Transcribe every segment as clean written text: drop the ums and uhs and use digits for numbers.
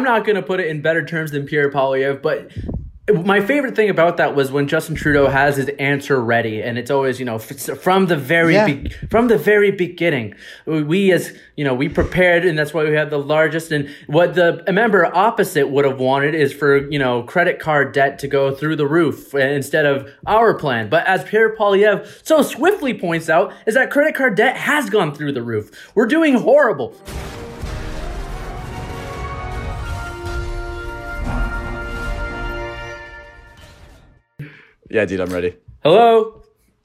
not going to put it in better terms than Pierre Poilievre, but my favorite thing about that was when Justin Trudeau has his answer ready, and it's always, from the very beginning, we prepared, and that's why we had the largest. And what the member opposite would have wanted is for credit card debt to go through the roof instead of our plan. But as Pierre Poilievre so swiftly points out, is that credit card debt has gone through the roof. We're doing horrible. Yeah, dude, I'm ready. Hello,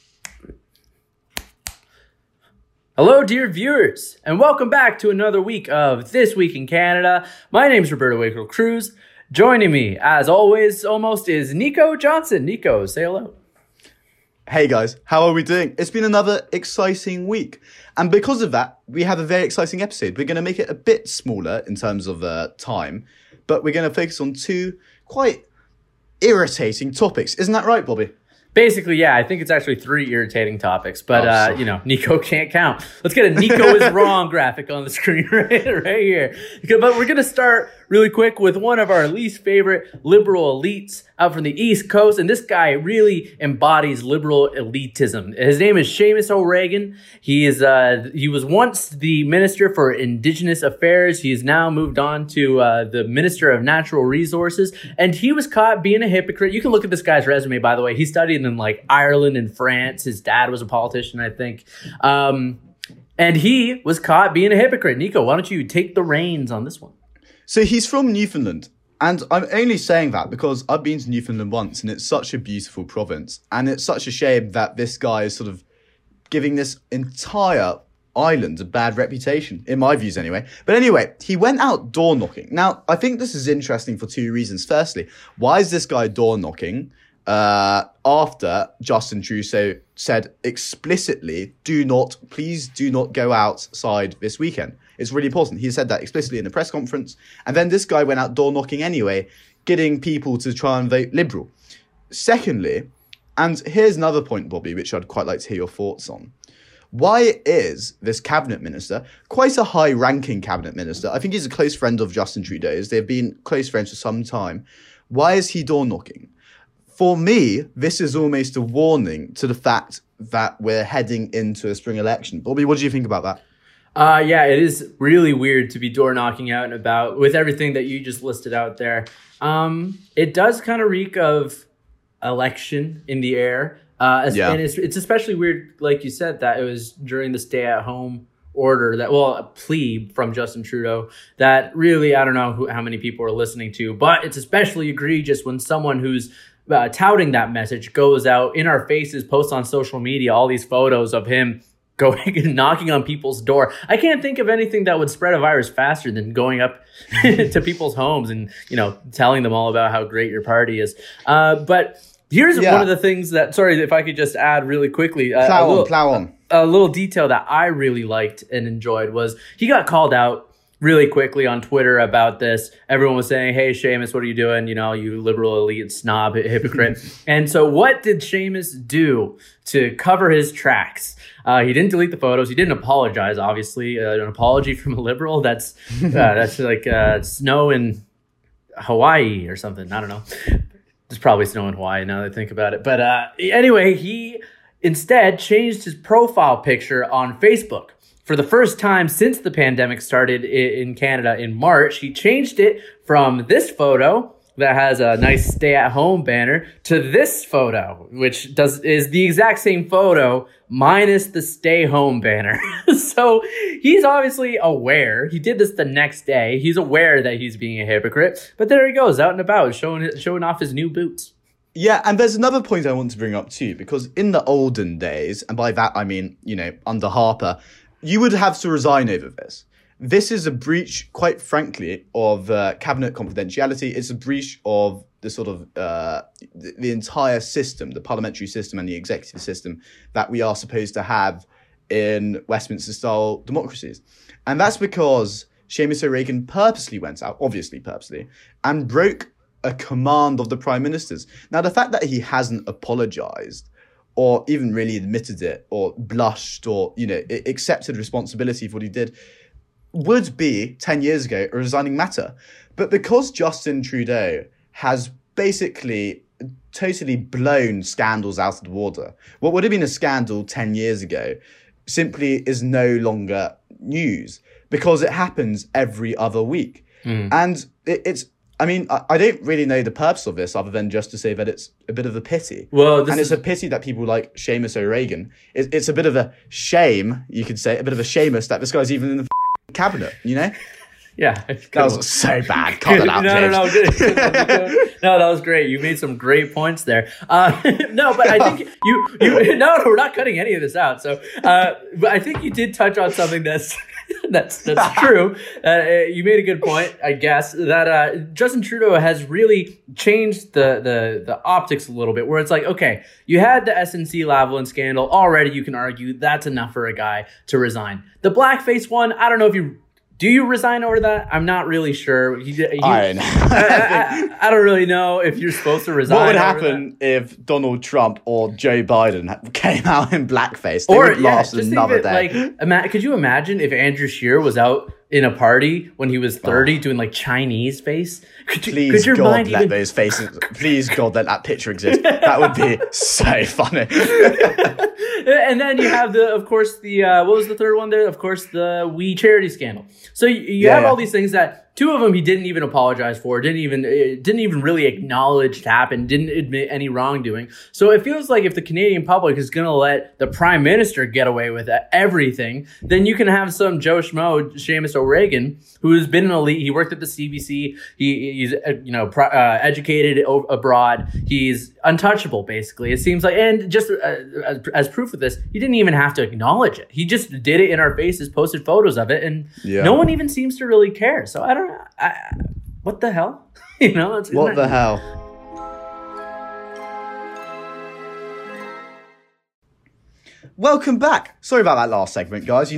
dear viewers, and welcome back to another week of This Week in Canada. My name's Roberto Wakefield Cruz. Joining me, as always, almost, is Nico Johnson. Nico, say hello. Hey guys, how are we doing? It's been another exciting week. And because of that, we have a very exciting episode. We're going to make it a bit smaller in terms of time, but we're going to focus on two quite irritating topics. Isn't that right, Bobby? Basically, yeah. I think it's actually 3 irritating topics, but Nico can't count. Let's get a Nico is wrong graphic on the screen right here. But we're gonna start really quick with one of our least favorite liberal elites out from the East Coast, and this guy really embodies liberal elitism. His name is Seamus O'Regan. He was once the Minister for Indigenous Affairs. He has now moved on to the Minister of Natural Resources, and he was caught being a hypocrite. You can look at this guy's resume, by the way. He studied in Ireland and France. His dad was a politician, I think. And he was caught being a hypocrite. Nico, why don't you take the reins on this one? So he's from Newfoundland. And I'm only saying that because I've been to Newfoundland once and it's such a beautiful province. And it's such a shame that this guy is sort of giving this entire island a bad reputation, in my views anyway. But anyway, he went out door knocking. Now, I think this is interesting for two reasons. Firstly, why is this guy door knocking after Justin Trudeau said explicitly, please do not go outside this weekend? It's really important. He said that explicitly in a press conference. And then this guy went out door knocking anyway, getting people to try and vote Liberal. Secondly, and here's another point, Bobby, which I'd quite like to hear your thoughts on. Why is this cabinet minister, quite a high-ranking cabinet minister, I think he's a close friend of Justin Trudeau's, they've been close friends for some time, why is he door knocking? For me, this is almost a warning to the fact that we're heading into a spring election. Bobby, what do you think about that? Yeah, it is really weird to be door knocking out and about with everything that you just listed out there. It does kind of reek of election in the air. And it's especially weird, like you said, that it was during the stay-at-home order a plea from Justin Trudeau that really, I don't know how many people are listening to, but it's especially egregious when someone who's touting that message goes out in our faces, posts on social media, all these photos of him going and knocking on people's door. I can't think of anything that would spread a virus faster than going up to people's homes and, telling them all about how great your party is. But here's one of the things that, sorry, if I could just add really quickly. Plow on. A little detail that I really liked and enjoyed was he got called out really quickly on Twitter about this. Everyone was saying, hey, Seamus, what are you doing? You liberal elite snob hypocrite. And so what did Seamus do to cover his tracks? He didn't delete the photos. He didn't apologize, obviously. An apology from a liberal, that's like snow in Hawaii or something. I don't know. There's probably snow in Hawaii now that I think about it. But anyway, he instead changed his profile picture on Facebook. For the first time since the pandemic started in Canada in March, he changed it from this photo that has a nice stay-at-home banner to this photo, which is the exact same photo minus the stay-home banner. So he's obviously aware. He did this the next day. He's aware that he's being a hypocrite. But there he goes, out and about, showing off his new boots. Yeah, and there's another point I want to bring up too, because in the olden days, and by that I mean, under Harper, you would have to resign over this. This is a breach, quite frankly, of cabinet confidentiality. It's a breach of the sort of the entire system, the parliamentary system and the executive system that we are supposed to have in Westminster-style democracies. And that's because Seamus O'Regan purposely went out, obviously purposely, and broke a command of the Prime Minister's. Now, the fact that he hasn't apologised or even really admitted it or blushed or, accepted responsibility for what he did, would be 10 years ago a resigning matter. But because Justin Trudeau has basically totally blown scandals out of the water, what would have been a scandal 10 years ago simply is no longer news because it happens every other week. And I mean, I don't really know the purpose of this other than just to say that it's a bit of a pity. It's a pity that people like Seamus O'Regan. It's a bit of a shame, you could say, a bit of a Seamus that this guy's even in the cabinet, you know? Yeah. That was so bad. Cut that out, James. No, that was great. You made some great points there. No, but I think no, we're not cutting any of this out. So, but I think you did touch on something that's true. You made a good point, I guess, that Justin Trudeau has really changed the optics a little bit, where it's like, okay, you had the SNC-Lavalin scandal already. You can argue that's enough for a guy to resign. The blackface one, I don't know if do you resign over that? I'm not really sure. I don't really know if you're supposed to resign. What would happen if Donald Trump or Joe Biden came out in blackface? They would last another day. Could you imagine if Andrew Scheer was out in a party when he was 30 doing like Chinese face? Please God, let those faces. Please God, let that picture exist. That would be so funny. And then you have what was the third one there? Of course, the We Charity scandal. So you have all these things that two of them he didn't even apologize for, didn't even really acknowledge it happened, didn't admit any wrongdoing. So it feels like if the Canadian public is going to let the Prime Minister get away with everything, then you can have some Joe Schmo, Seamus O'Regan, who has been an elite. He worked at the CBC. He's educated abroad. He's untouchable, basically. It seems like, and just as proof of this, he didn't even have to acknowledge it. He just did it in our faces, posted photos of it, and no one even seems to really care. So I don't. What the hell? What the hell? Welcome back. Sorry about that last segment, guys.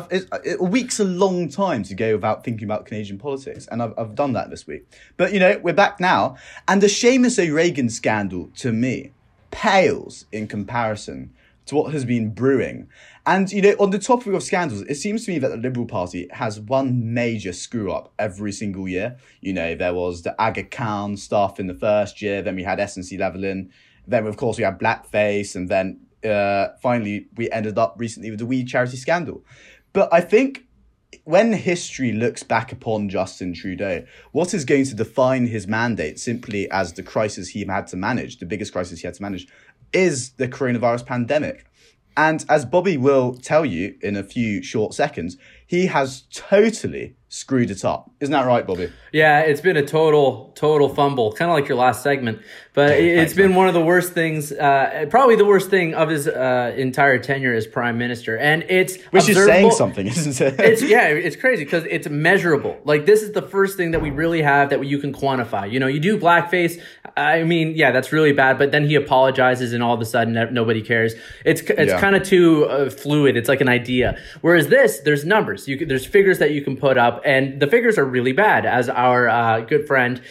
A week's a long time to go without thinking about Canadian politics, and I've done that this week. But we're back now, and the Seamus O'Regan scandal, to me, pales in comparison to what has been brewing. And, on the topic of scandals, it seems to me that the Liberal Party has one major screw-up every single year. There was the Aga Khan stuff in the first year, then we had SNC-Lavalin, then, of course, we had blackface, and then finally we ended up recently with the We Charity scandal. But I think when history looks back upon Justin Trudeau, what is going to define his mandate simply as the crisis he had to manage, the biggest crisis he had to manage, is the coronavirus pandemic. And as Bobby will tell you in a few short seconds, he has totally screwed it up. Isn't that right, Bobby? Yeah, it's been a total fumble, kind of like your last segment. But it's been one of the worst things, probably the worst thing of his entire tenure as prime minister. And which is saying something, isn't it? It's crazy because it's measurable. Like, this is the first thing that we really have that you can quantify. You do blackface. I mean, yeah, that's really bad. But then he apologizes, and all of a sudden, nobody cares. It's kind of too fluid. It's like an idea. Whereas there's numbers. There's figures that you can put up, and the figures are really bad. As our good friend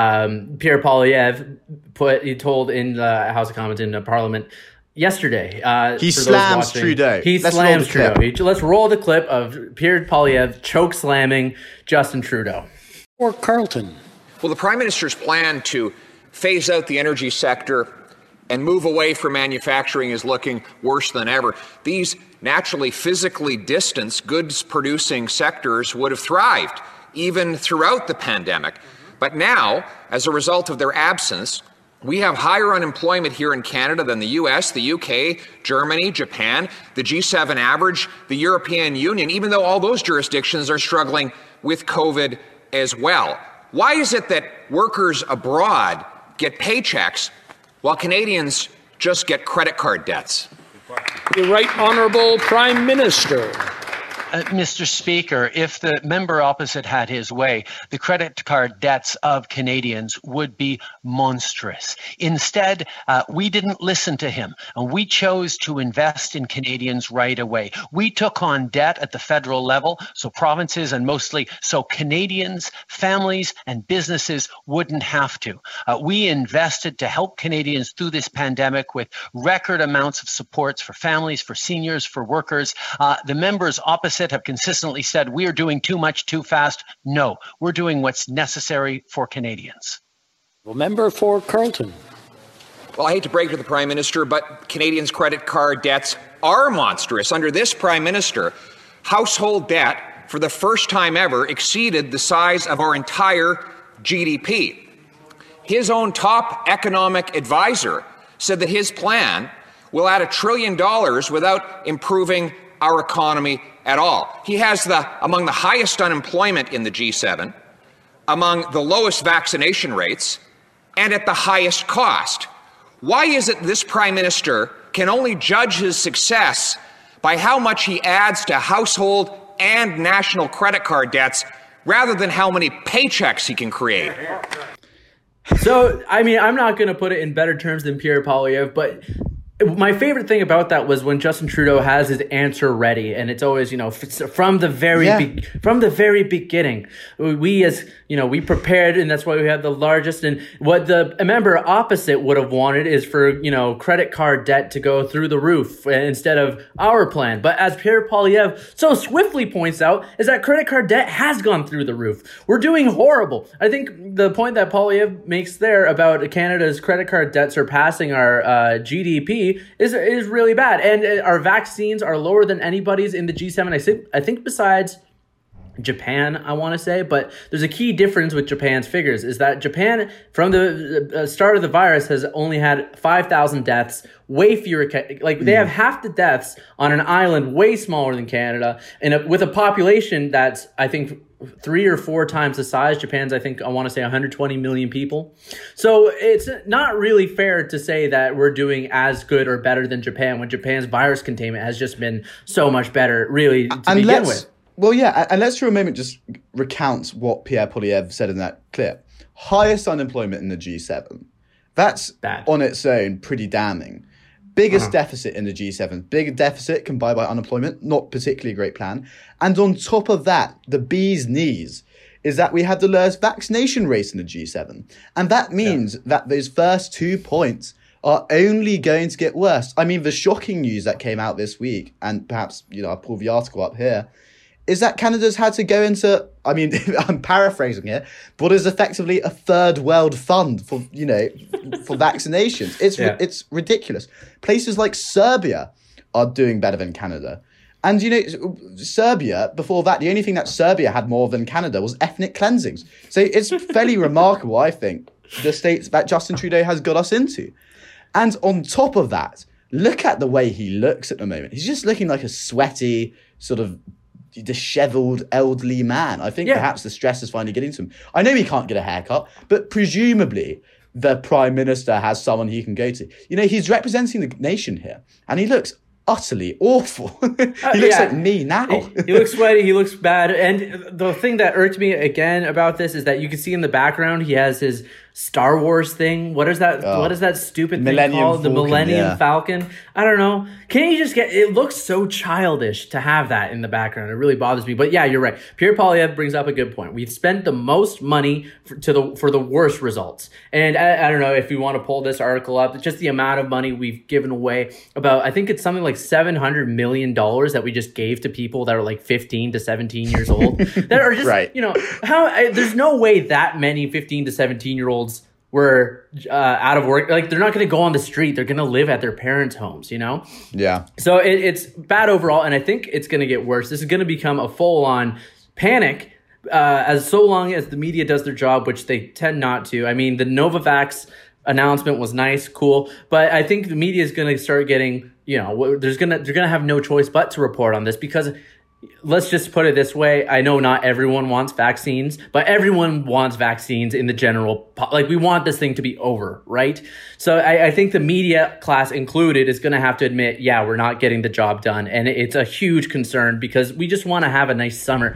Pierre Poilievre he told in the House of Commons in Parliament yesterday. He slams Trudeau. Slams Trudeau. Let's roll the clip of Pierre Poilievre choke slamming Justin Trudeau. Or Carlton. Well, the Prime Minister's plan to phase out the energy sector and move away from manufacturing is looking worse than ever. These naturally physically distanced goods-producing sectors would have thrived even throughout the pandemic. But now, as a result of their absence, we have higher unemployment here in Canada than the US, the UK, Germany, Japan, the G7 average, the European Union, even though all those jurisdictions are struggling with COVID as well. Why is it that workers abroad get paychecks while Canadians just get credit card debts? The Right Honourable Prime Minister. Mr. Speaker, if the member opposite had his way, the credit card debts of Canadians would be monstrous. Instead, we didn't listen to him, and we chose to invest in Canadians right away. We took on debt at the federal level, so provinces and mostly so Canadians, families, and businesses wouldn't have to. We invested to help Canadians through this pandemic with record amounts of supports for families, for seniors, for workers. The members opposite opposite have consistently said we are doing too much too fast. No, we're doing what's necessary for Canadians. Well, member for Carleton. Well, I hate to break it to the Prime Minister, but Canadians' credit card debts are monstrous. Under this Prime Minister, household debt, for the first time ever, exceeded the size of our entire GDP. His own top economic advisor said that his plan will add $1 trillion without improving our economy at all. He has among the highest unemployment in the G7, among the lowest vaccination rates, and at the highest cost. Why is it this Prime Minister can only judge his success by how much he adds to household and national credit card debts rather than how many paychecks he can create? So, I mean, I'm not going to put it in better terms than Pierre Poilievre, but my favorite thing about that was when Justin Trudeau has his answer ready, and it's always, from the very beginning, we prepared, and that's why we had the largest. And what the member opposite would have wanted is for credit card debt to go through the roof instead of our plan. But as Pierre Poilievre so swiftly points out, is that credit card debt has gone through the roof. We're doing horrible. I think the point that Poilievre makes there about Canada's credit card debt surpassing our GDP is really bad, and our vaccines are lower than anybody's in the G7. I think besides Japan, I want to say, but there's a key difference with Japan's figures is that Japan, from the start of the virus, has only had 5,000 deaths, way fewer. They have half the deaths on an island way smaller than Canada, and with a population that's, I think, 3 or 4 times the size. Japan's, I want to say 120 million people. So it's not really fair to say that we're doing as good or better than Japan when Japan's virus containment has just been so much better, really, to begin with. Well, yeah, and let's for a moment just recount what Pierre Poilievre said in that clip. Highest unemployment in the G7. That's bad on its own, pretty damning. Biggest deficit in the G7. Big deficit combined by unemployment. Not particularly a great plan. And on top of that, the bee's knees is that we have the lowest vaccination rate in the G7. And that means that those first 2 points are only going to get worse. I mean, the shocking news that came out this week, and perhaps, I'll pull the article up here, is that Canada's had to go into, I'm paraphrasing here, but is effectively a third world fund for, for vaccinations. It's ridiculous. Places like Serbia are doing better than Canada. And, Serbia, before that, the only thing that Serbia had more than Canada was ethnic cleansings. So it's fairly remarkable, I think, the states that Justin Trudeau has got us into. And on top of that, look at the way he looks at the moment. He's just looking like a sweaty, sort of disheveled elderly man. I think perhaps the stress is finally getting to him. I know he can't get a haircut, but presumably the Prime Minister has someone he can go to. He's representing the nation here, and he looks utterly awful. He looks like me now. He looks sweaty. He looks bad. And the thing that irked me again about this is that you can see in the background he has his Star Wars thing. What is that? What is that stupid thing called? The Millennium Falcon. I don't know. Can you just it looks so childish to have that in the background. It really bothers me. But yeah, you're right. Pierre Poilievre brings up a good point. We've spent the most money for the worst results. And I don't know if you want to pull this article up. It's just the amount of money we've given away. I think it's something like $700 million that we just gave to people that are like 15 to 17 years old. That are just, right. There's no way that many 15 to 17-year-olds were out of work. Like, they're not going to go on the street. They're going to live at their parents' homes, Yeah. So it's bad overall, and I think it's going to get worse. This is going to become a full-on panic as so long as the media does their job, which they tend not to. I mean, the Novavax announcement was nice, cool, but I think the media is going to start getting, they're going to have no choice but to report on this because let's just put it this way. I know not everyone wants vaccines, but everyone wants vaccines in the general, we want this thing to be over, right? So I think the media class included is going to have to admit, we're not getting the job done. And it's a huge concern because we just want to have a nice summer.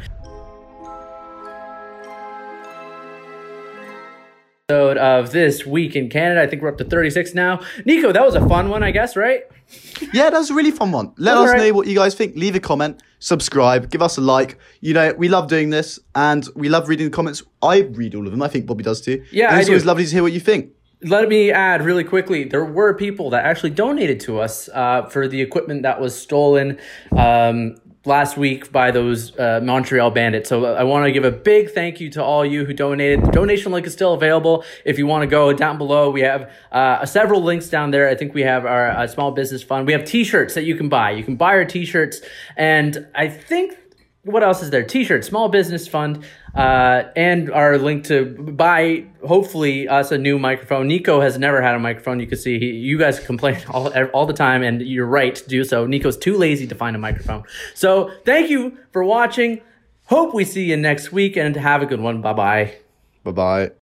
Of this week in Canada, I think we're up to 36 now. Nico, that was a fun one, I guess, right? Yeah, that was a really fun one. Let us know what you guys think. Leave a comment, subscribe, give us a like. We love doing this and we love reading the comments. I read all of them. I think Bobby does too. Yeah, and it's always lovely to hear what you think. Let me add really quickly, there were people that actually donated to us for the equipment that was stolen last week by those Montreal Bandits. So I want to give a big thank you to all you who donated. The donation link is still available. If you want to go down below, we have several links down there. I think we have our small business fund. We have t-shirts that you can buy. You can buy our t-shirts. And I think, what else is there? T-shirts, small business fund, and our link to buy, hopefully, us a new microphone. Nico has never had a microphone. You can see you guys complain all the time, and you're right to do so. Nico's too lazy to find a microphone. So thank you for watching. Hope we see you next week, and have a good one. Bye-bye. Bye-bye.